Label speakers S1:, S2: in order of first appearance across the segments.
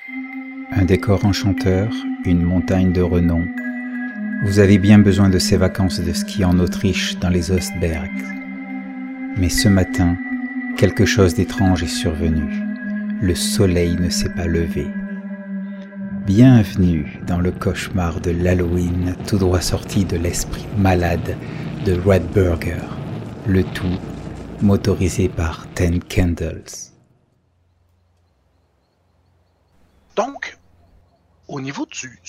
S1: Un décor enchanteur, une montagne de renom. Vous avez bien besoin de ces vacances de ski en Autriche dans les Ostbergs. Mais ce matin, quelque chose d'étrange est survenu. Le soleil ne s'est pas levé. Bienvenue dans le cauchemar de l'Halloween, tout droit sorti de l'esprit malade de Red Burger. Le tout motorisé par Ten Candles.
S2: Donc, au niveau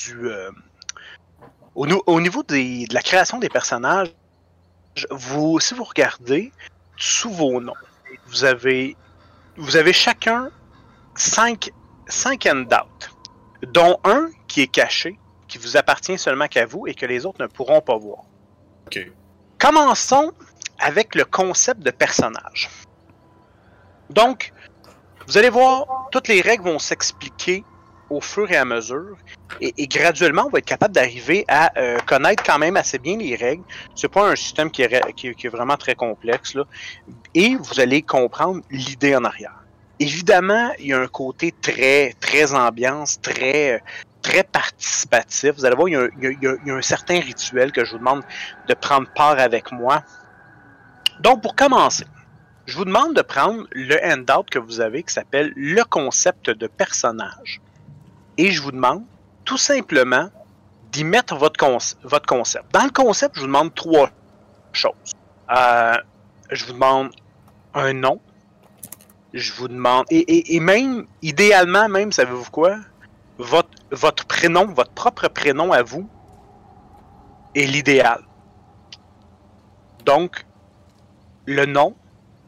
S2: au niveau de la création des personnages, si vous regardez sous vos noms, vous avez chacun 5 handouts, dont un qui est caché, qui vous appartient seulement qu'à vous et que les autres ne pourront pas voir.
S3: Ok.
S2: Commençons avec le concept de personnage. Donc, vous allez voir, toutes les règles vont s'expliquer au fur et à mesure, et graduellement, on va être capable d'arriver à connaître quand même assez bien les règles. C'est pas un système qui est vraiment très complexe, là. Et vous allez comprendre l'idée en arrière. Évidemment, il y a un côté très ambiance, très participatif. Vous allez voir, il y a un certain rituel que je vous demande de prendre part avec moi. Donc, pour commencer, je vous demande de prendre le handout que vous avez qui s'appelle le concept de personnage. Et je vous demande tout simplement d'y mettre votre concept. Dans le concept, je vous demande 3 choses. Je vous demande un nom. Je vous demande... Et même, idéalement, même, savez-vous quoi? Votre prénom, votre propre prénom à vous est l'idéal. Donc, le nom,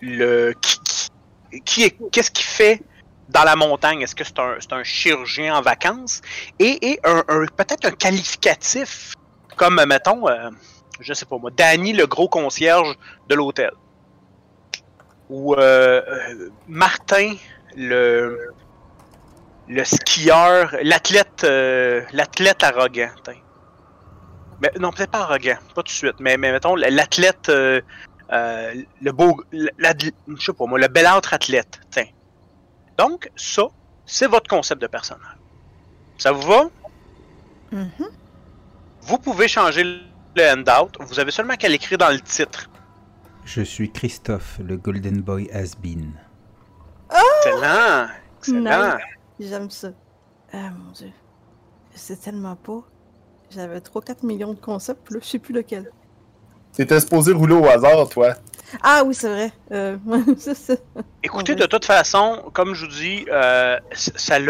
S2: qu'est-ce qu'il fait dans la montagne? Est-ce que c'est un chirurgien en vacances? Et peut-être un qualificatif, comme, mettons, je sais pas moi, Danny, le gros concierge de l'hôtel. Ou Martin, le skieur, l'athlète arrogant. Mais, non, peut-être pas arrogant, pas tout de suite, mais mettons, l'athlète, le beau, je sais pas moi, le belâtre athlète. Tiens. Donc, ça, c'est votre concept de personnage. Ça vous va?
S4: Mm-hmm.
S2: Vous pouvez changer le handout. Vous avez seulement qu'à l'écrire dans le titre.
S1: Je suis Christophe, le Golden Boy Has-Been.
S2: Excellent! Excellent!
S4: Nice. J'aime ça. Ah, mon Dieu. Je sais tellement pas. J'avais 3-4 millions de concepts, puis là, je sais plus lequel.
S3: T'étais supposé rouler au hasard, toi.
S4: Ah oui, c'est vrai. C'est ça.
S2: Écoutez, de toute façon, comme je vous dis, ça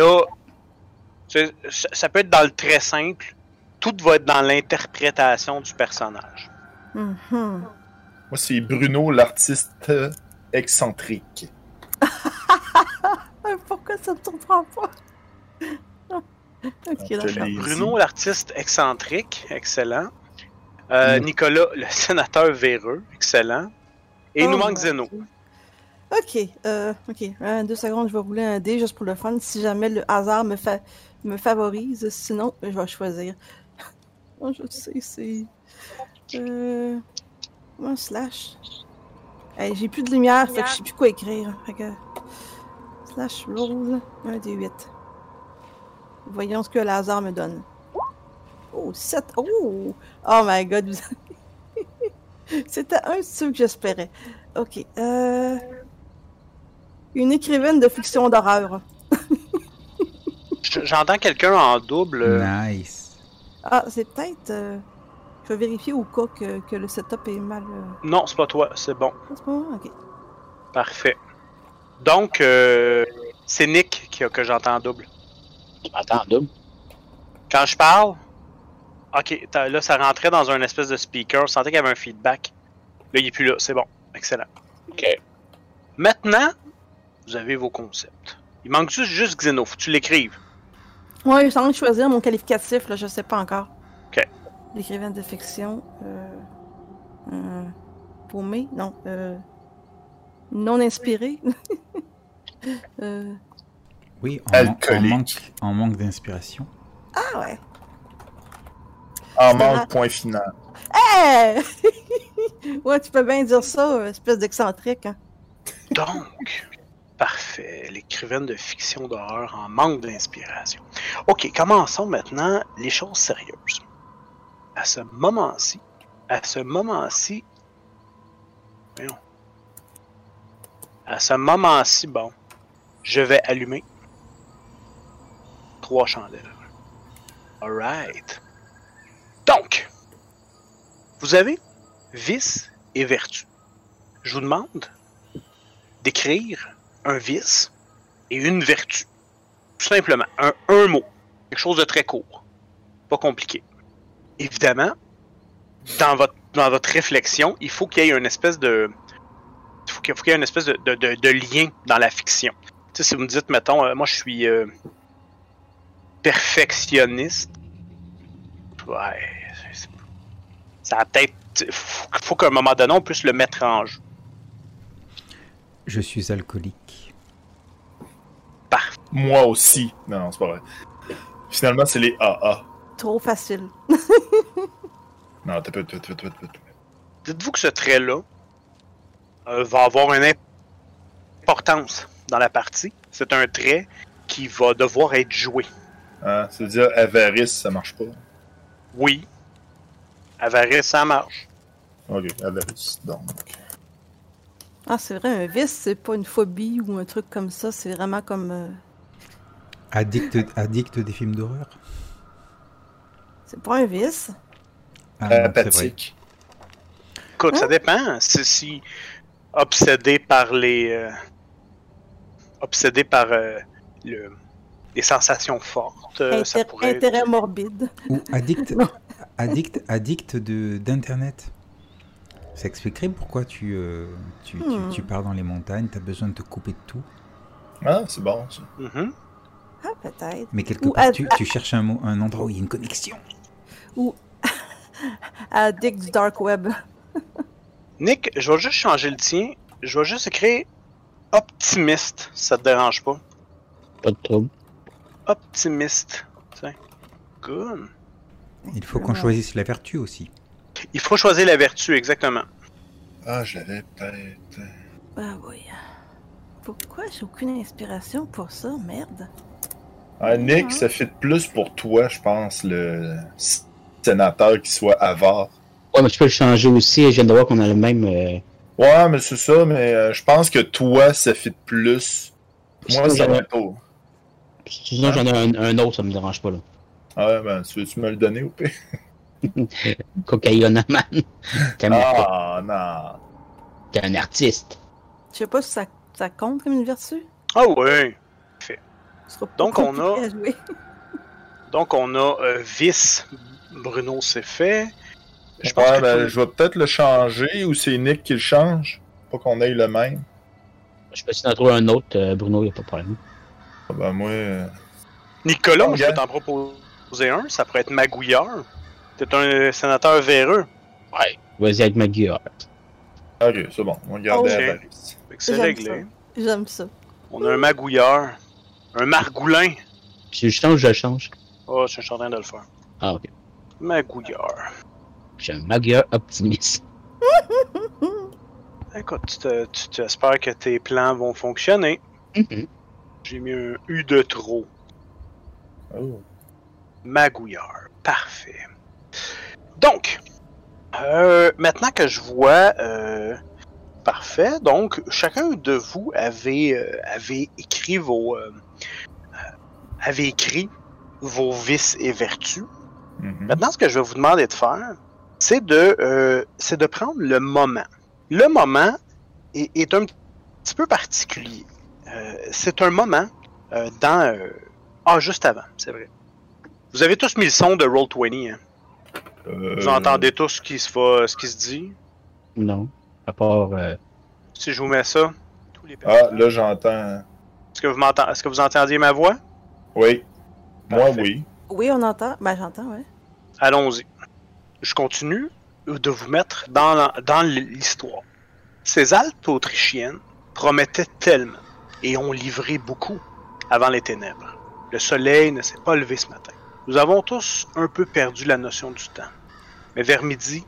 S2: peut être dans le très simple. Tout va être dans l'interprétation du personnage.
S4: Mm-hmm.
S3: Moi, c'est Bruno, l'artiste excentrique.
S4: Pourquoi ça ne surprend pas? Ok, d'accord.
S2: Bruno, l'artiste excentrique, excellent. Nicolas, le sénateur véreux, excellent. Et il nous manque Zeno.
S4: Ok, 2 secondes, je vais rouler un dé juste pour le fun, si jamais le hasard me favorise, sinon je vais choisir. Oh, je sais, c'est... un slash. Hey, j'ai plus de lumière, fait que je sais plus quoi écrire. Fait que... Slash roll, 1 des 8. Voyons ce que le hasard me donne. Oh, 7. Oh! Oh my god, c'était un de ceux que j'espérais. Ok. Une écrivaine de fiction d'horreur.
S2: J'entends quelqu'un en double.
S1: Nice.
S4: Ah, c'est peut-être... je vais vérifier au cas que le setup est mal...
S2: Non, c'est pas toi, c'est bon.
S4: C'est pas moi? Ok.
S2: Parfait. Donc, c'est Nick que j'entends en double.
S5: Tu m'entends en double?
S2: Quand je parle, ok, là, ça rentrait dans un espèce de speaker. Je sentais qu'il y avait un feedback. Là, il n'est plus là. C'est bon. Excellent.
S5: Ok.
S2: Maintenant, vous avez vos concepts. Il manque juste Xeno. Faut que tu l'écrives.
S4: Ouais, je suis en train de choisir mon qualificatif, là, je sais pas encore.
S2: Ok.
S4: L'écrivaine de fiction. Paumé? Non. Non inspiré.
S1: Oui,
S3: Alcoolique.
S1: en manque d'inspiration.
S4: Ah ouais.
S3: En manque, point final.
S4: Hey! Ouais, tu peux bien dire ça, espèce d'excentrique, hein.
S2: Donc, Parfait. L'écrivaine de fiction d'horreur en manque d'inspiration. Ok, commençons maintenant les choses sérieuses. À ce moment-ci, bon, je vais allumer 3 chandelles. Alright. Donc, vous avez vice et vertu. Je vous demande d'écrire un vice et une vertu. Tout simplement, un mot. Quelque chose de très court. Pas compliqué. Évidemment, dans votre réflexion, il faut qu'il y ait une espèce de... Il faut qu'il y ait une espèce de lien dans la fiction. Tu sais, si vous me dites, mettons, moi je suis perfectionniste. Ouais. Ça va peut-être... Faut qu'à un moment donné, on puisse le mettre en jeu.
S1: Je suis alcoolique.
S2: Parfait.
S3: Moi aussi. Non, c'est pas vrai. Finalement, c'est les AA.
S4: Trop facile.
S3: Non, t'as pas.
S2: Dites-vous que ce trait-là va avoir une importance dans la partie. C'est un trait qui va devoir être joué.
S3: Hein, c'est-à-dire, avarice, ça marche pas.
S2: Oui. Avarice, ça marche.
S3: Ok, avarice, donc.
S4: Ah, c'est vrai, un vice, c'est pas une phobie ou un truc comme ça, c'est vraiment comme...
S1: Addict des films d'horreur.
S4: C'est pas un vice.
S1: Ah, non, c'est vrai.
S3: Apathique.
S2: Écoute, ça dépend. Si obsédé par les... les sensations fortes, ça pourrait...
S4: Intérêt morbide.
S1: Ou addict d'internet. Ça expliquerait pourquoi tu pars dans les montagnes, t'as besoin de te couper de tout.
S3: Ah, c'est bon, ça.
S2: Mm-hmm.
S4: Ah, peut-être.
S1: Mais quelque part, tu cherches un endroit où il y a une connexion.
S4: Ou addict du dark web.
S2: Nick, je vais juste changer le tien. Je vais juste écrire optimiste, si ça te dérange pas.
S5: Pas de trouble.
S2: Optimiste. Tiens. Good.
S1: Il faut qu'on choisisse la vertu aussi.
S2: Il faut choisir la vertu, exactement.
S3: Ah, je l'avais peut-être.
S4: Ah oui. Pourquoi j'ai aucune inspiration pour ça, merde?
S3: Ah, Nick, ça fit plus pour toi, je pense, le sénateur qui soit avare.
S5: Ouais, mais tu peux le changer aussi. Je viens de voir qu'on a le même.
S3: Ouais, mais c'est ça, mais je pense que toi, ça fit plus. Moi, ça va pas.
S5: Sinon, j'en ai un autre, ça me dérange pas, là.
S3: Ah, ben, tu veux-tu me le donner ou pas?
S5: Cocaïnoman.
S3: Ah, non.
S5: T'es un artiste.
S4: Je sais pas si ça compte comme une vertu.
S2: Ah oui.
S4: Ce sera pas
S2: Donc, on
S4: compliqué
S2: a-
S4: à jouer.
S2: Donc, on a vice. Bruno, c'est fait. Je pense
S3: Ouais,
S2: que
S3: ben, je vais peut-être le changer ou c'est Nick qui le change. Pas qu'on ait le même.
S5: Je peux essayer d'en trouver un autre, Bruno, y a pas de problème.
S3: Ah, ben, moi.
S2: Nicolas, moi, je
S3: Ok.
S2: vais t'en proposer un. Ça pourrait être Magouillard. T'es un sénateur véreux.
S5: Ouais. Vas-y avec ma guillard.
S3: Ok, c'est bon. On va garder
S2: Oh,
S3: avarice.
S2: Fait que c'est
S4: J'aime
S2: réglé.
S4: J'aime ça.
S2: On a un Magouillard. Un Margoulin.
S5: Si je change, je le change.
S2: Oh, je suis en train de le faire.
S5: Ah, ok.
S2: Magouillard.
S5: J'ai un Magyar optimiste.
S2: Écoute, tu espères que tes plans vont fonctionner. J'ai mis un U de trop.
S3: Oh.
S2: Magouillard. Parfait. Donc, maintenant que je vois... parfait. Donc, chacun de vous avait écrit vos vices et vertus.
S3: Mhm.
S2: Maintenant, ce que je vais vous demander de faire, c'est de prendre le moment. Le moment est un petit peu particulier. C'est un moment juste avant, c'est vrai. Vous avez tous mis le son de Roll20, hein? Vous entendez tous ce qui se dit?
S5: Non. À part.
S2: Si je vous mets ça, tous les
S3: Ah,
S2: personnages.
S3: là, j'entends.
S2: Est-ce que vous entendiez ma voix?
S3: Oui. Moi,
S2: Parfait.
S3: oui.
S4: Oui, on entend. Ben, j'entends, ouais.
S2: Allons-y. Je continue de vous mettre dans l'histoire. Ces Alpes autrichiennes promettaient tellement et ont livré beaucoup avant les ténèbres. Le soleil ne s'est pas levé ce matin. Nous avons tous un peu perdu la notion du temps. Mais vers midi,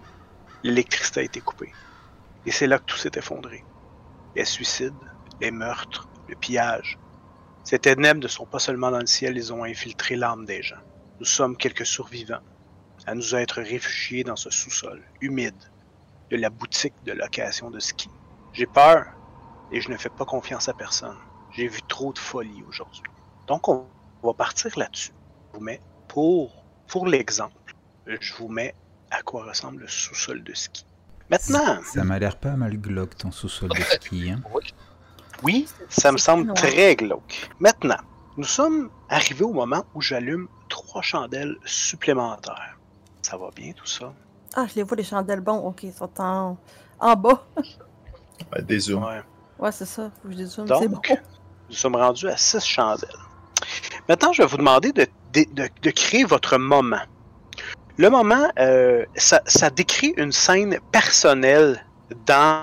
S2: l'électricité a été coupée. Et c'est là que tout s'est effondré. Les suicides, les meurtres, le pillage. Ces ténèbres ne sont pas seulement dans le ciel, ils ont infiltré l'âme des gens. Nous sommes quelques survivants à nous être réfugiés dans ce sous-sol humide de la boutique de location de ski. J'ai peur et je ne fais pas confiance à personne. J'ai vu trop de folie aujourd'hui. Donc on va partir là-dessus. Je vous mets pour l'exemple, je vous mets à quoi ressemble le sous-sol de ski. Maintenant,
S1: Ça m'a l'air pas mal glauque ton sous-sol de ski. Hein.
S2: oui, ça me semble
S4: noir.
S2: très glauque. Maintenant, nous sommes arrivés au moment où j'allume 3 chandelles supplémentaires. Ça va bien tout ça?
S4: Ah, je les vois, les chandelles. Bon, ok, ils sont en bas.
S3: Ben, des zooms.
S2: Ouais.
S4: Ouais, c'est ça. Faut que je dézoome,
S2: Donc,
S4: c'est bon.
S2: nous sommes rendus à 6 chandelles. Maintenant, je vais vous demander de créer votre moment. Le moment, ça décrit une scène personnelle dans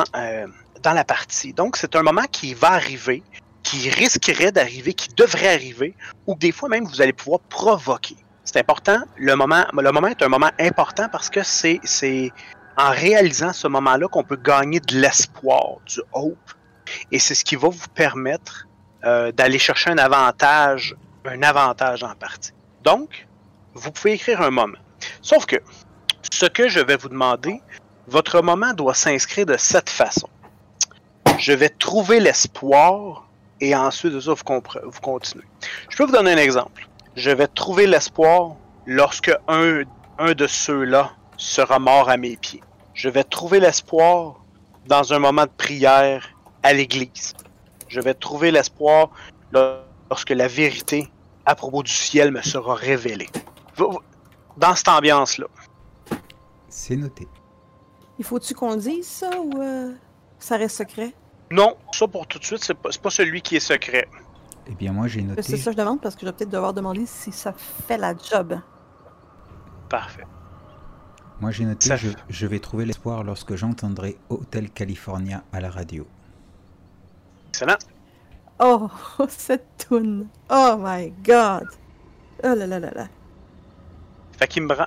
S2: la partie. Donc, c'est un moment qui va arriver, qui risquerait d'arriver, qui devrait arriver, ou que des fois même vous allez pouvoir provoquer. C'est important. Le moment est un moment important parce que c'est en réalisant ce moment-là qu'on peut gagner de l'espoir, du hope. Et c'est ce qui va vous permettre d'aller chercher un avantage en partie. Donc, vous pouvez écrire un moment. Sauf que, ce que je vais vous demander, votre moment doit s'inscrire de cette façon. Je vais trouver l'espoir et ensuite de ça, vous continuez. Je peux vous donner un exemple. Je vais trouver l'espoir lorsque un de ceux-là sera mort à mes pieds. Je vais trouver l'espoir dans un moment de prière à l'église. Je vais trouver l'espoir lorsque la vérité à propos du ciel me sera révélée. Dans cette ambiance-là.
S1: C'est noté.
S4: Il faut-tu qu'on le dise, ça, ou ça reste secret?
S2: Non, ça pour tout de suite, c'est pas celui qui est secret.
S1: Eh bien, moi, j'ai noté.
S4: C'est ça que je demande, parce que je vais peut-être devoir demander si ça fait la job.
S2: Parfait.
S1: Moi, j'ai noté.
S2: Ça-
S1: Je vais trouver l'espoir lorsque j'entendrai Hotel California à la radio.
S2: Excellent.
S4: Oh, cette toune! Oh my god! Oh là là là là!
S2: Fait qu'il me rend...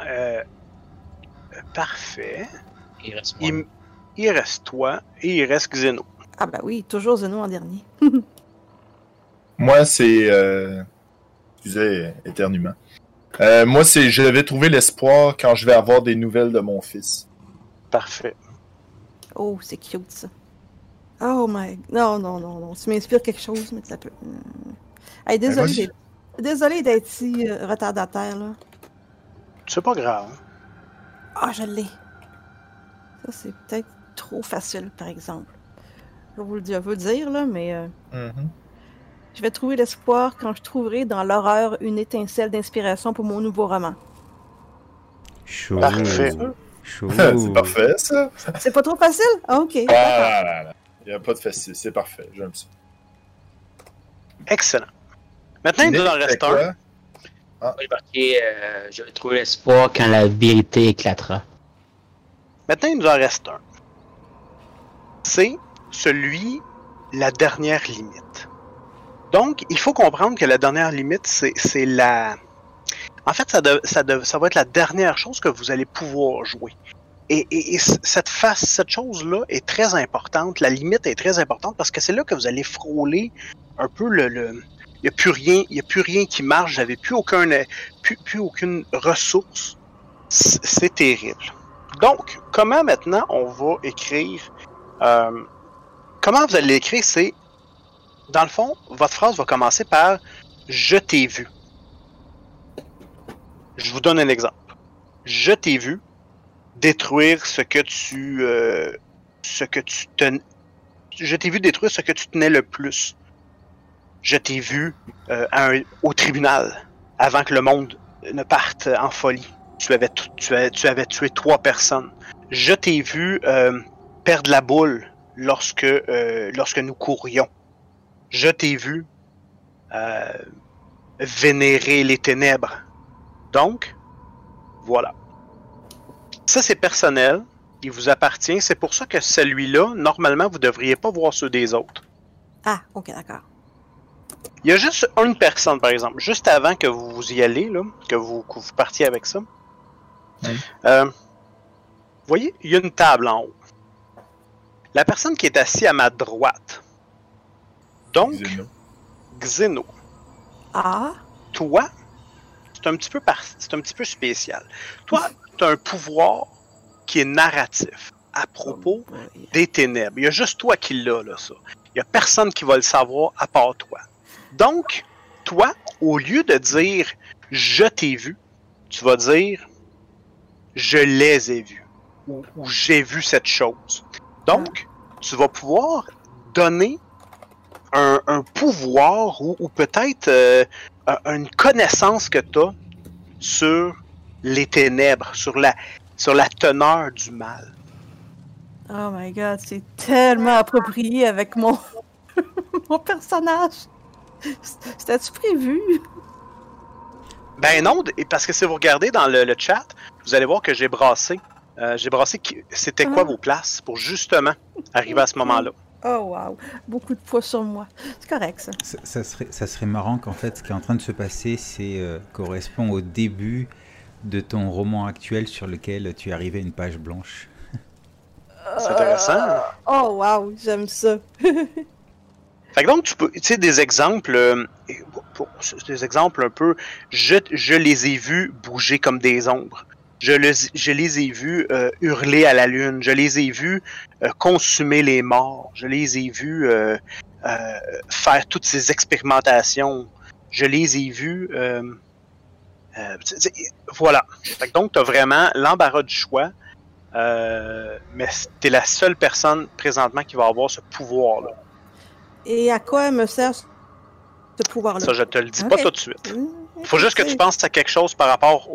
S2: parfait.
S5: Il reste moi.
S2: Il reste toi et il reste Xeno.
S4: Ah ben oui, toujours Zeno en dernier.
S3: Moi, c'est... Excusez, éternuement. Moi, c'est je vais trouver l'espoir quand je vais avoir des nouvelles de mon fils.
S2: Parfait.
S4: Oh, c'est cute, ça. Oh my... Non. Tu m'inspires quelque chose, mais tu la peux... Hey,
S3: vas-y.
S4: désolé d'être si retardataire, là.
S2: C'est pas grave.
S4: Ah, je l'ai. Ça, c'est peut-être trop facile, par exemple. Je vais vous le dire, là, mais...
S3: Mhm.
S4: Je vais trouver l'espoir quand je trouverai dans l'horreur une étincelle d'inspiration pour mon nouveau roman.
S1: Chaud.
S2: Parfait.
S1: Chaud.
S3: C'est parfait, ça.
S4: C'est pas trop facile? Ah, ok. D'accord.
S3: Ah là là. Il n'y a pas de facile, c'est parfait, j'aime ça.
S2: Excellent. Maintenant, il nous en reste un.
S5: J'ai marqué je vais trouver l'espoir quand la vérité éclatera.
S2: Maintenant, il nous en reste un. C'est celui, la dernière limite. Donc, il faut comprendre que la dernière limite, c'est la... En fait, ça va être la dernière chose que vous allez pouvoir jouer. Et cette chose-là est très importante, la limite est très importante parce que c'est là que vous allez frôler un peu il n'y a plus rien qui marche, vous n'avez plus aucune ressource. C'est terrible. Donc, comment maintenant on va écrire... comment vous allez l'écrire, c'est... Dans le fond, votre phrase va commencer par « Je t'ai vu ». Je vous donne un exemple. Je t'ai vu détruire je t'ai vu détruire ce que tu tenais le plus. Je t'ai vu au tribunal avant que le monde ne parte en folie. Tu avais tué 3 personnes. Je t'ai vu perdre la boule lorsque nous courions. Je t'ai vu vénérer les ténèbres. Donc, voilà. Ça, c'est personnel. Il vous appartient. C'est pour ça que celui-là, normalement, vous ne devriez pas voir ceux des autres.
S4: Ah, ok, d'accord.
S2: Il y a juste une personne, par exemple, juste avant que vous y allez, là, que vous partiez avec ça.
S3: Oui.
S2: Vous voyez, il y a une table en haut. La personne qui est assise à ma droite. Donc,
S3: Xeno.
S2: Xeno,
S4: Ah,
S2: toi, c'est un petit peu spécial. Toi, tu as un pouvoir qui est narratif à propos
S4: boy.
S2: des ténèbres. Il y a juste toi qui l'as, là, ça. Il n'y a personne qui va le savoir à part toi. Donc, toi, au lieu de dire « je t'ai vu », tu vas dire « je les ai vus » ou « j'ai vu cette chose ». Donc, tu vas pouvoir donner un pouvoir ou peut-être une connaissance que tu as sur les ténèbres, sur la teneur du mal.
S4: Oh my god, c'est tellement approprié avec mon, mon personnage. C'était-tu prévu?
S2: Ben non, parce que si vous regardez dans le chat, vous allez voir que j'ai brassé. C'était quoi vos places pour justement arriver à ce moment-là.
S4: Oh wow, beaucoup de poids sur moi. C'est correct ça.
S1: Ça serait marrant qu'en fait, ce qui est en train de se passer, c'est correspond au début de ton roman actuel sur lequel tu es arrivé à une page blanche.
S2: C'est intéressant.
S4: Oh wow, j'aime ça.
S2: Fait que donc, tu sais, des exemples un peu, je les ai vus bouger comme des ombres. Je les ai vus hurler à la lune. Je les ai vus consumer les morts. Je les ai vus faire toutes ces expérimentations. Je les ai vus... voilà. Fait que donc, tu as vraiment l'embarras du choix. Mais tu es la seule personne présentement qui va avoir ce pouvoir-là.
S4: Et à quoi me sert ce pouvoir-là?
S2: Ça, je te le dis pas tout de suite. Il faut juste que tu
S4: Ok.
S2: penses à quelque chose par rapport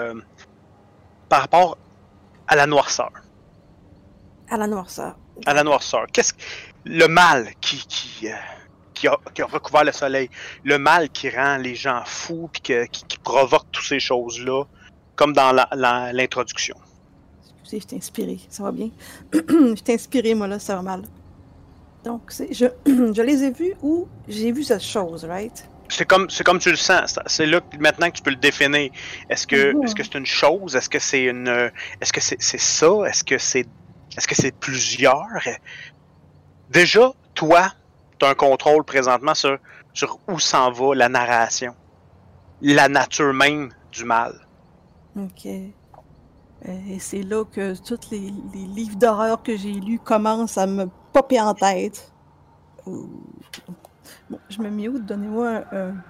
S2: à la noirceur.
S4: À la noirceur.
S2: À la noirceur. Le mal qui a recouvert le soleil, le mal qui rend les gens fous puis qui provoque toutes ces choses-là, comme dans l'introduction.
S4: Excusez, je t'ai inspiré, ça va bien. Je t'ai inspiré, moi là, ça va mal. Donc, je les ai vus ou j'ai vu cette chose, right?
S2: C'est comme tu le sens. C'est là maintenant que tu peux le définir. Est-ce que c'est une chose? Est-ce que c'est est-ce que c'est ça? Est-ce que c'est plusieurs? Déjà, toi, tu as un contrôle présentement sur où s'en va la narration. La nature même du mal.
S4: Ok. Et c'est là que tous les livres d'horreur que j'ai lus commencent à me popper en tête. Ouh. Bon, je me mute, donnez-moi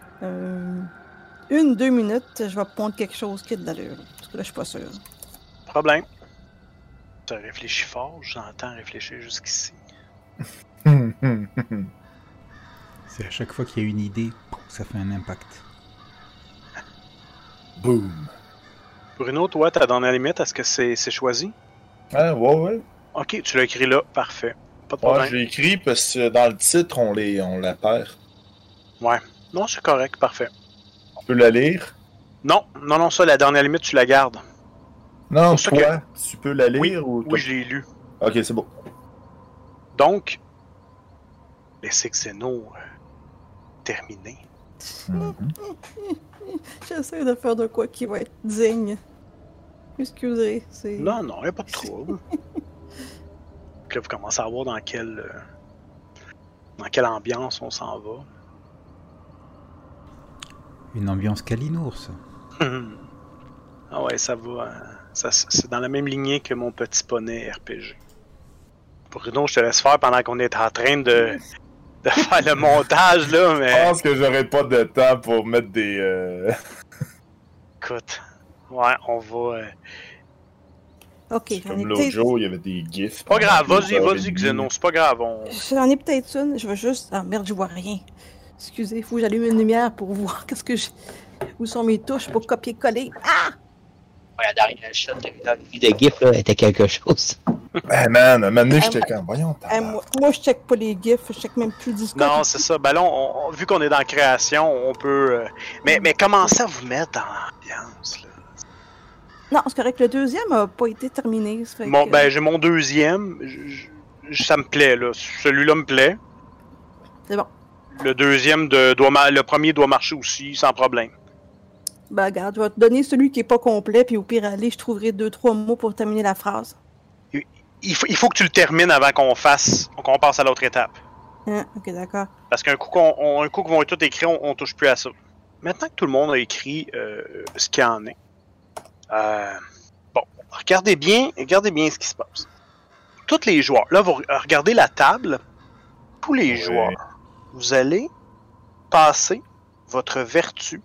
S4: 1-2 minutes, je vais pondre quelque chose qui a de l'allure. Parce que là, je suis pas sûre.
S2: Problème. Tu as réfléchi fort, j'entends réfléchir jusqu'ici.
S1: C'est à chaque fois qu'il y a une idée, ça fait un impact.
S3: Boom.
S2: Bruno, toi, ta dernière limite, est-ce que c'est choisi?
S3: Ah, ouais.
S2: Ok, tu l'as écrit là, parfait. Pas de
S3: Ouais,
S2: problème.
S3: je l'ai écrit parce que dans le titre, on la perd.
S2: Ouais. Non, c'est correct, parfait.
S3: Tu peux la lire?
S2: Non, ça, la dernière limite, tu la gardes.
S3: Non,
S2: Pour ça
S3: toi, tu peux la lire ou...
S2: Oui, je l'ai lu.
S3: Ok, c'est bon.
S2: Donc, laissez Xeno terminer.
S3: Mhm.
S4: J'essaie de faire de quoi qui va être digne. Excusez, c'est...
S2: Non, il n'y a pas de trouble. Puis là, vous commencez à voir dans quelle ambiance on s'en va.
S1: Une ambiance calinours.
S2: Ah ouais, ça va. C'est dans la même lignée que mon petit poney RPG. Bruno, je te laisse faire pendant qu'on est en train de faire le montage, là,
S3: Je
S2: mais...
S3: pense que j'aurai pas de temps pour mettre des...
S2: Écoute, ouais, on va...
S4: Ok, j'en ai
S3: Comme l'autre
S4: peut-être...
S3: jour, il y avait des gifs.
S2: Pas grave,
S3: pendant
S2: vas-y,
S3: 2h30.
S2: Xeno, c'est pas grave,
S4: J'en ai peut-être une, je vais juste... Ah merde, je vois rien. Excusez, il faut que j'allume une lumière pour voir qu'est-ce que j'ai... Où sont mes touches pour copier-coller. Ah!
S5: Ouais, la dernière shot de GIF là, était quelque chose.
S3: Ben man, à un moment donné, j'étais comme... Voyons,
S4: Hey, moi, je check pas les gifs, je check même plus le Discord.
S2: Non, c'est ça. Ben là, vu qu'on est dans la création, on peut... Mais commencez à vous mettre dans l'ambiance, là.
S4: Non, c'est correct, le deuxième a pas été terminé. Ça fait
S2: Bon,
S4: que-
S2: ben, j'ai mon deuxième. Ça me plaît, là. Celui-là me plaît.
S4: C'est bon.
S2: Le deuxième, le premier doit marcher aussi, sans problème.
S4: Ben, regarde, je vais te donner celui qui est pas complet, puis au pire, aller, je trouverai 2-3 mots pour terminer la phrase.
S2: Il faut que tu le termines avant qu'on passe à l'autre étape.
S4: Ok, d'accord.
S2: Parce qu'un coup qu'ils vont être tous écrits, on touche plus à ça. Maintenant que tout le monde a écrit ce qu'il y en est, bon, regardez bien ce qui se passe. Tous les joueurs, là, vous regardez la table, tous les joueurs, vous allez passer votre vertu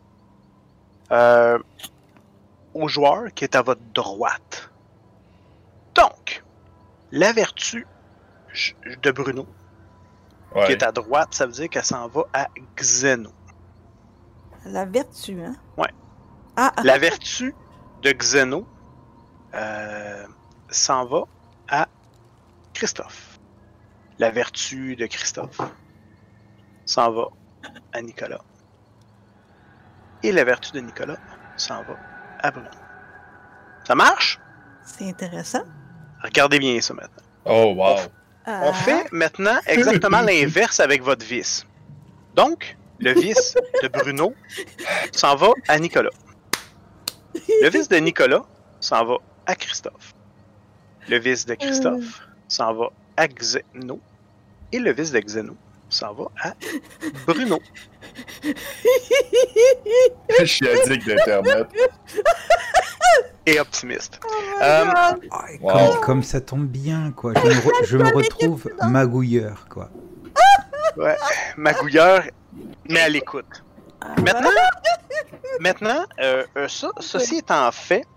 S2: au joueur qui est à votre droite. Donc, la vertu de Bruno, qui est à droite, ça veut dire qu'elle s'en va à Xeno.
S4: La vertu, hein?
S2: Ouais. La vertu de Xeno s'en va à Christophe. La vertu de Christophe s'en va à Nicolas. Et la vertu de Nicolas s'en va à Bruno. Ça marche?
S4: C'est intéressant.
S2: Regardez bien ça maintenant.
S3: Oh, wow.
S2: On fait maintenant exactement l'inverse avec votre vice. Donc, le vice de Bruno s'en va à Nicolas. Le vice de Nicolas s'en va à Christophe. Le vice de Christophe s'en va à Xeno. Et le vice de Xeno s'en va à Bruno.
S3: Je suis addict d'Internet.
S2: Et optimiste.
S1: Comme ça tombe bien, quoi. Je me retrouve magouilleur, quoi.
S2: Ouais, magouilleur, mais à l'écoute. Maintenant, ceci étant fait,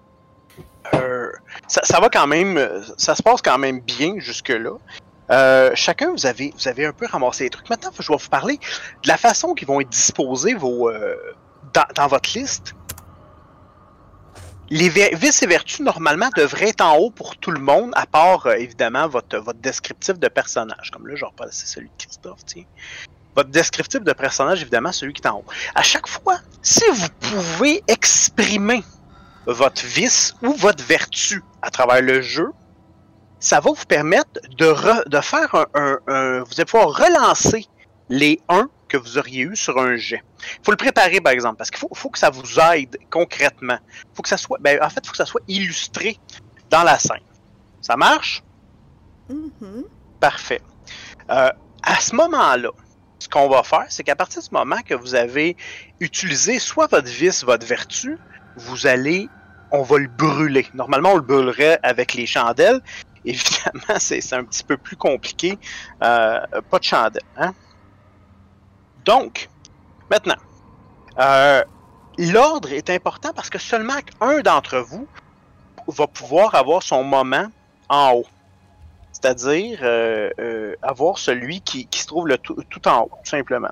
S2: ça va quand même, ça se passe quand même bien jusque-là. Chacun, vous avez un peu ramassé les trucs. Maintenant, je vais vous parler de la façon qu'ils vont être disposés dans votre liste. Les vices et vertus, normalement, devraient être en haut pour tout le monde, à part, évidemment, votre descriptif de personnage. Comme là, je repasse, c'est celui de Christophe, tiens. Votre descriptif de personnage, évidemment, celui qui est en haut. À chaque fois, si vous pouvez exprimer votre vice ou votre vertu à travers le jeu, ça va vous permettre de faire vous allez pouvoir relancer les 1 que vous auriez eu sur un jet. Il faut le préparer, par exemple, parce qu'il faut que ça vous aide concrètement. Faut que ça soit, en fait, il faut que ça soit illustré dans la scène. Ça marche?
S4: Mm-hmm.
S2: Parfait. À ce moment-là, ce qu'on va faire, c'est qu'à partir du moment que vous avez utilisé soit votre vice, votre vertu, on va le brûler. Normalement, on le brûlerait avec les chandelles. Évidemment, c'est un petit peu plus compliqué. Pas de chandelle, hein? Donc, maintenant, l'ordre est important parce que seulement un d'entre vous va pouvoir avoir son moment en haut. C'est-à-dire avoir celui qui se trouve tout en haut, tout simplement.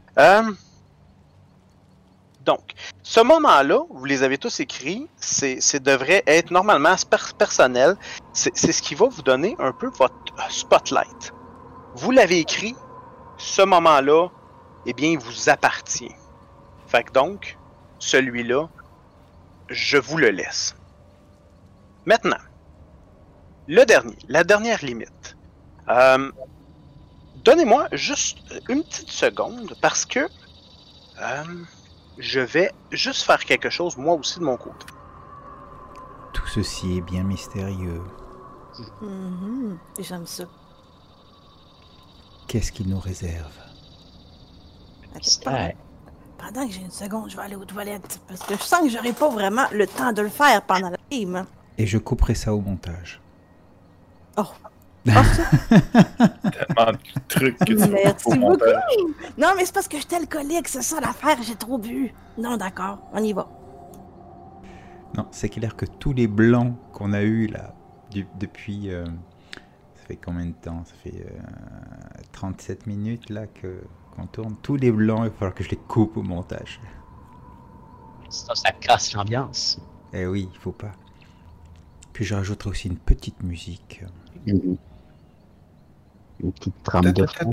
S2: Donc, ce moment-là, vous les avez tous écrits, devrait être normalement personnel. C'est ce qui va vous donner un peu votre spotlight. Vous l'avez écrit, ce moment-là, eh bien, il vous appartient. Fait que donc, celui-là, je vous le laisse. Maintenant, la dernière limite. Donnez-moi juste une petite seconde parce que je vais juste faire quelque chose moi aussi de mon côté.
S1: Tout ceci est bien mystérieux.
S4: Mm-hmm. J'aime ça.
S1: Qu'est-ce qu'il nous réserve?
S4: Pendant que j'ai une seconde, je vais aller aux toilettes parce que je sens que j'aurai pas vraiment le temps de le faire pendant la game.
S1: Et je couperai ça au montage.
S4: Oh.
S3: Tellement de trucs que tu
S4: Merci beaucoup. Non, mais c'est parce que j'étais alcoolique, c'est ça l'affaire, j'ai trop bu. Non, d'accord, on y va.
S1: Non, c'est clair que tous les blancs qu'on a eus là, depuis... ça fait combien de temps? Ça fait 37 minutes là qu'on tourne. Tous les blancs, il va falloir que je les coupe au montage.
S5: Ça casse l'ambiance.
S1: Eh oui, il faut pas. Puis je rajouterai aussi une petite musique.
S5: Une petite trame de fond.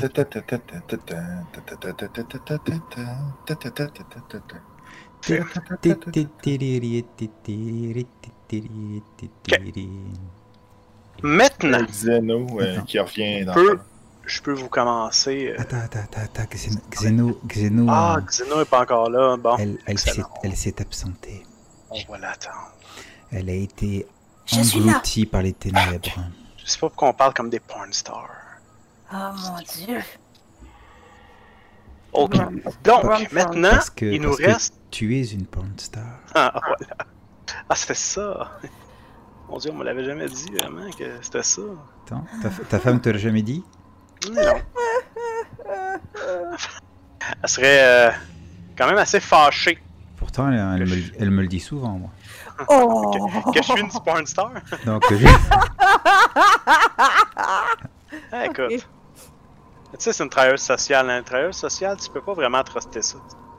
S2: Maintenant,
S3: Xeno qui revient dans
S2: je peux vous commencer.
S1: Attends, Xeno.
S2: Ah, Xeno n'est pas encore là. Bon,
S1: elle s'est absentée.
S2: On va l'attendre.
S1: Elle a été engloutie par les ténèbres.
S2: Je sais pas pourquoi on parle comme des porn stars.
S4: Oh mon Dieu.
S2: Ok.
S4: Run.
S2: Donc,
S4: Run,
S2: maintenant,
S1: Parce que,
S2: il nous
S1: parce que
S2: reste...
S1: tu es une porn star.
S2: Ah, voilà. Ah, c'était ça. Mon Dieu, on me l'avait jamais dit, vraiment, que c'était ça.
S1: Attends, ta femme te l'a jamais dit?
S2: Non. Elle serait quand même assez fâchée
S1: Pourtant, elle me le dit souvent, moi.
S4: Oh!
S2: que je suis une porn star.
S1: Donc,
S2: Ah, écoute. Tu sais, c'est une travailleuse sociale. Une travailleuse sociale, tu peux pas vraiment truster ça.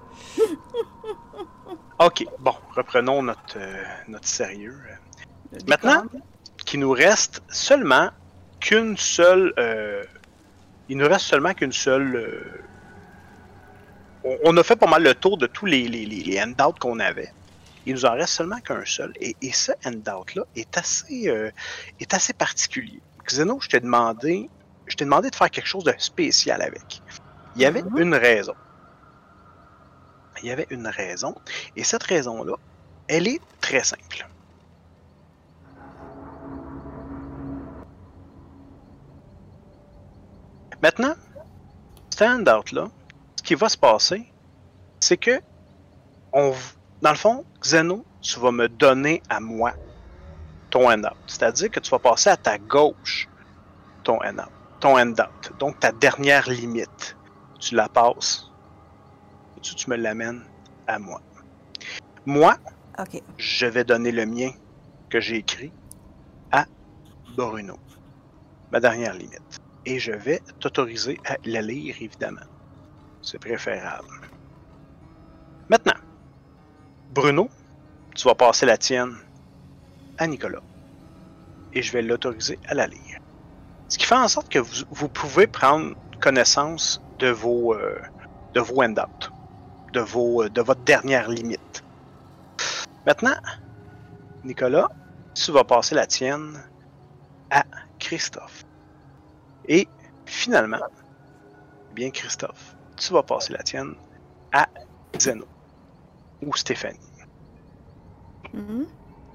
S2: Ok, bon, reprenons notre sérieux. Maintenant, qu'il nous reste seulement qu'une seule... il nous reste seulement qu'une seule... on a fait pas mal le tour de tous les handouts qu'on avait. Il nous en reste seulement qu'un seul. Et ce handout-là est assez particulier. Xeno, je t'ai demandé de faire quelque chose de spécial avec. Il y avait une raison. Il y avait une raison. Et cette raison-là, elle est très simple. Maintenant, ce handout-là, ce qui va se passer, c'est que, dans le fond, Xeno, tu vas me donner à moi ton handout. C'est-à-dire que tu vas passer à ta gauche ton handout. Donc, ta dernière limite. Tu la passes. Et tu me l'amènes à moi. Moi,
S4: Ok.
S2: je vais donner le mien que j'ai écrit à Bruno. Ma dernière limite. Et je vais t'autoriser à la lire, évidemment. C'est préférable. Maintenant, Bruno, tu vas passer la tienne à Nicolas. Et je vais l'autoriser à la lire. Ce qui fait en sorte que vous pouvez prendre connaissance de vos handouts, de votre dernière limite. Maintenant, Nicolas, tu vas passer la tienne à Christophe. Et finalement, bien Christophe, tu vas passer la tienne à Xeno ou Stéphanie.
S4: Mhm.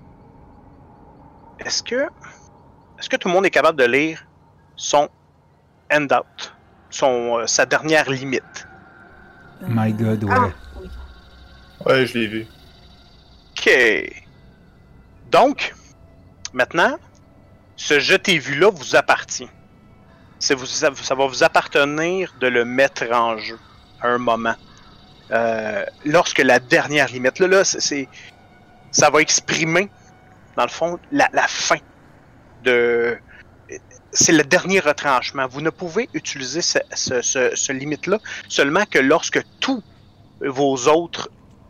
S2: Est-ce que tout le monde est capable de lire son handout, sa dernière limite?
S1: my God, ouais.
S4: Oui.
S3: Ouais, je l'ai vu.
S2: Ok. Donc, maintenant, ce je t'ai vu-là vous appartient. Ça va vous appartenir de le mettre en jeu à un moment. Lorsque la dernière limite, là ça va exprimer, dans le fond, la fin de... C'est le dernier retranchement. Vous ne pouvez utiliser ce limite-là seulement que lorsque tous vos autres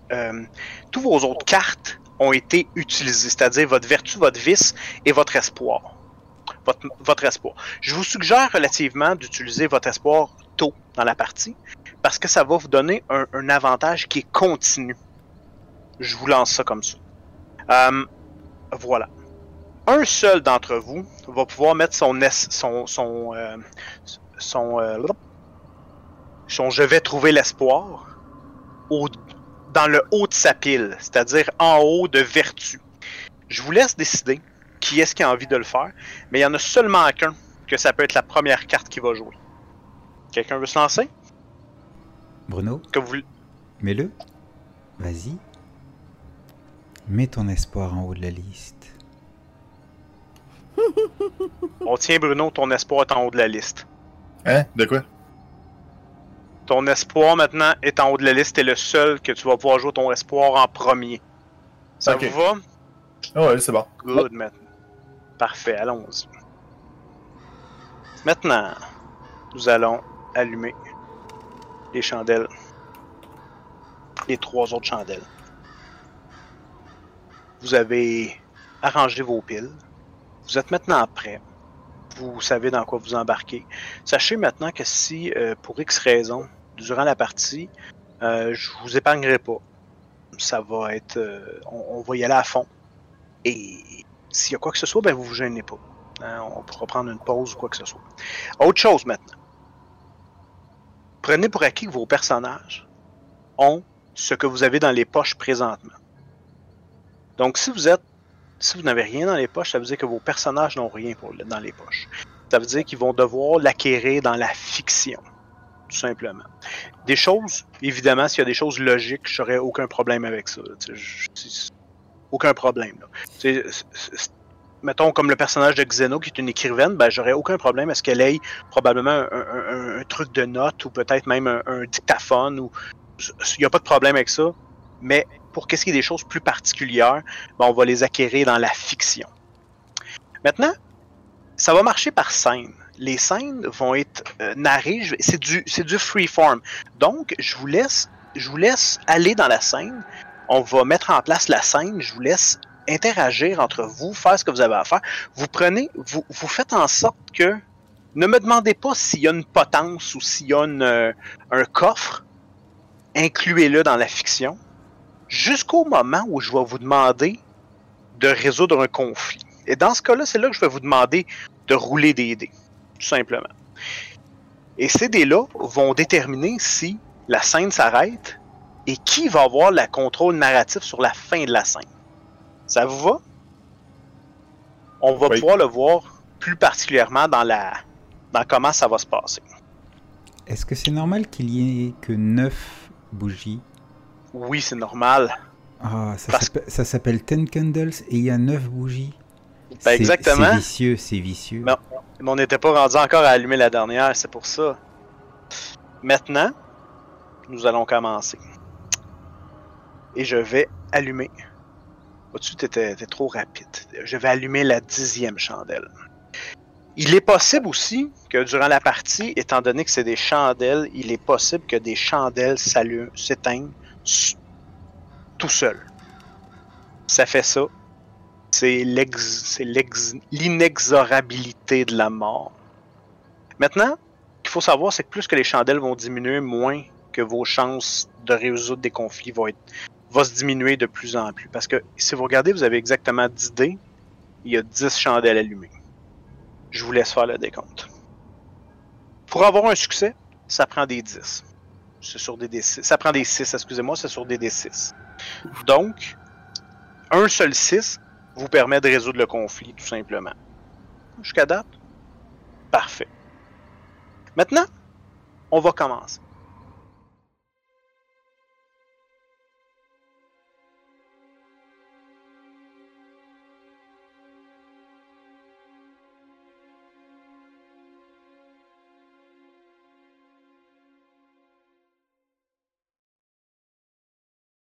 S2: cartes ont été utilisées, c'est-à-dire votre vertu, votre vice et votre espoir. Votre espoir. Je vous suggère relativement d'utiliser votre espoir tôt dans la partie parce que ça va vous donner un avantage qui est continu. Je vous lance ça comme ça. Voilà. Un seul d'entre vous va pouvoir mettre son je vais trouver l'espoir dans le haut de sa pile, c'est-à-dire en haut de vertu. Je vous laisse décider qui est-ce qui a envie de le faire, mais il y en a seulement qu'un que ça peut être la première carte qui va jouer. Quelqu'un veut se lancer?
S1: Bruno,
S2: Que vous...
S1: mets-le. Vas-y. Mets ton espoir en haut de la liste.
S2: On tient Bruno, ton espoir est en haut de la liste.
S3: Hein? De quoi?
S2: Ton espoir maintenant est en haut de la liste, t'es le seul que tu vas pouvoir jouer ton espoir en premier. Ça
S3: Ok.
S2: vous va?
S3: Ah ouais, c'est bon.
S2: Good, maintenant. Parfait, allons-y. Maintenant, nous allons allumer les chandelles. Les 3 autres chandelles. Vous avez arrangé vos piles. Vous êtes maintenant prêts. Vous savez dans quoi vous embarquez. Sachez maintenant que si, pour X raison, durant la partie, je vous épargnerai pas. Ça va être... on va y aller à fond. Et s'il y a quoi que ce soit, ben vous vous gênez pas. On pourra prendre une pause ou quoi que ce soit. Autre chose maintenant. Prenez pour acquis que vos personnages ont ce que vous avez dans les poches présentement. Donc si vous n'avez rien dans les poches, ça veut dire que vos personnages n'ont rien dans les poches. Ça veut dire qu'ils vont devoir l'acquérir dans la fiction. tout simplement. Des choses, évidemment, s'il y a des choses logiques, j'aurais aucun problème avec ça. Aucun problème. Là. Mettons, comme le personnage de Xeno, qui est une écrivaine, ben, j'aurais aucun problème à ce qu'elle ait probablement un truc de notes, ou peut-être même un dictaphone, ou il n'y a pas de problème avec ça, mais pour qu'est-ce qui est des choses plus particulières, ben, on va les acquérir dans la fiction. Maintenant, ça va marcher par scène. Les scènes vont être narrées, c'est du freeform. Donc, je vous laisse aller dans la scène. On va mettre en place la scène. Je vous laisse interagir entre vous, faire ce que vous avez à faire. Vous faites en sorte que ne me demandez pas s'il y a une potence ou s'il y a un coffre. Incluez-le dans la fiction. Jusqu'au moment où je vais vous demander de résoudre un conflit. Et dans ce cas-là, c'est là que je vais vous demander de rouler des dés, tout simplement. Et ces dés-là vont déterminer si la scène s'arrête et qui va avoir le contrôle narratif sur la fin de la scène. Ça vous va? On va pouvoir le voir plus particulièrement dans comment ça va se passer.
S1: Est-ce que c'est normal qu'il y ait que 9 bougies?
S2: Oui, c'est normal.
S1: Ah, ça s'appelle 10 Candles et il y a 9 bougies.
S2: Ben exactement.
S1: C'est vicieux.
S2: Mais on n'était pas rendu encore à allumer la dernière, c'est pour ça. Maintenant, nous allons commencer. Et je vais allumer. Vois-tu, t'étais trop rapide. Je vais allumer la 10e chandelle. Il est possible aussi que durant la partie, étant donné que c'est des chandelles, il est possible que des chandelles s'éteignent tout seul. Ça fait ça. C'est l'inexorabilité de la mort. Maintenant, ce qu'il faut savoir, c'est que plus que les chandelles vont diminuer, moins que vos chances de résoudre des conflits vont se diminuer de plus en plus. Parce que si vous regardez, vous avez exactement 10 dés, il y a 10 chandelles allumées. Je vous laisse faire le décompte. Pour avoir un succès, ça prend des 10. C'est sur des D6. Ça prend des 6, excusez-moi, c'est sur des D6. Donc, un seul 6 vous permet de résoudre le conflit, tout simplement. Jusqu'à date? Parfait. Maintenant, on va commencer.